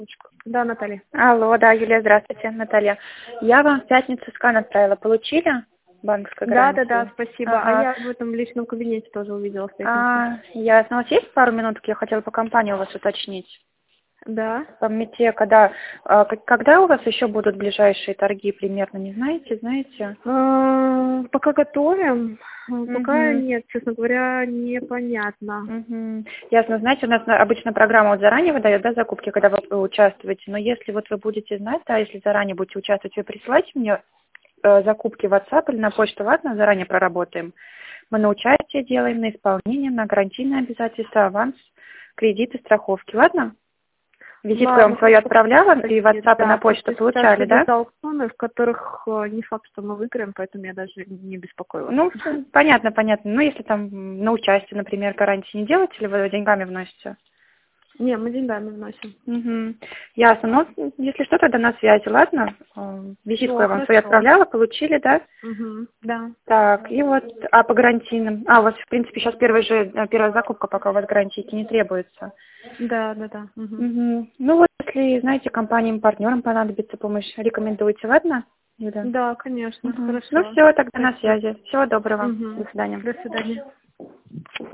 Да, Наталья. Алло, да, Юлия, здравствуйте, Наталья. Я вам в пятницу скан отправила. Получили банковской гарантии? Да, спасибо. А Ага. я в этом личном кабинете тоже увидела в пятницу. Ясно. У вас есть пару минуток? Я хотела по компании у вас уточнить. Да. По МИТе, когда у вас еще будут ближайшие торги примерно, не знаете, знаете? Пока готовим. Пока Мгм. нет, честно говоря, непонятно. Мгм. Ясно. Знаете, у нас обычно программа вот заранее выдает, да, закупки, когда вы участвуете. Но если вот вы будете знать, да, если заранее будете участвовать, вы присылайте мне закупки в WhatsApp или на почту, ладно, заранее проработаем. Мы на участие делаем, на исполнение, на гарантийные обязательства, аванс, кредиты, страховки, ладно? Визитку я вам Ладно, свою хорошо. отправляла, и в WhatsApp, и на Да, почту просто сейчас получали, да? идут аукционы, в которых не факт, что мы выиграем, поэтому я даже не беспокою вас. Ну, понятно. Ну, если там на участие, например, гарантии не делаете, или вы деньгами вносите? Не, мы деньгами вносим. Угу. Ясно. Ну, если что, тогда на связи, ладно? Визитку Все, я вам свою хорошо. отправляла, получили, да? Да. Так, и вот, по гарантийным. У вас, в принципе, сейчас первая закупка, пока у вас гарантийки не требуется. Да. Угу. Ну вот, если, знаете, компаниям-партнерам понадобится помощь, рекомендуйте, ладно, Юля? Да, конечно, Угу. Ну хорошо. все, тогда на Спасибо. связи. Всего доброго. До свидания. До свидания.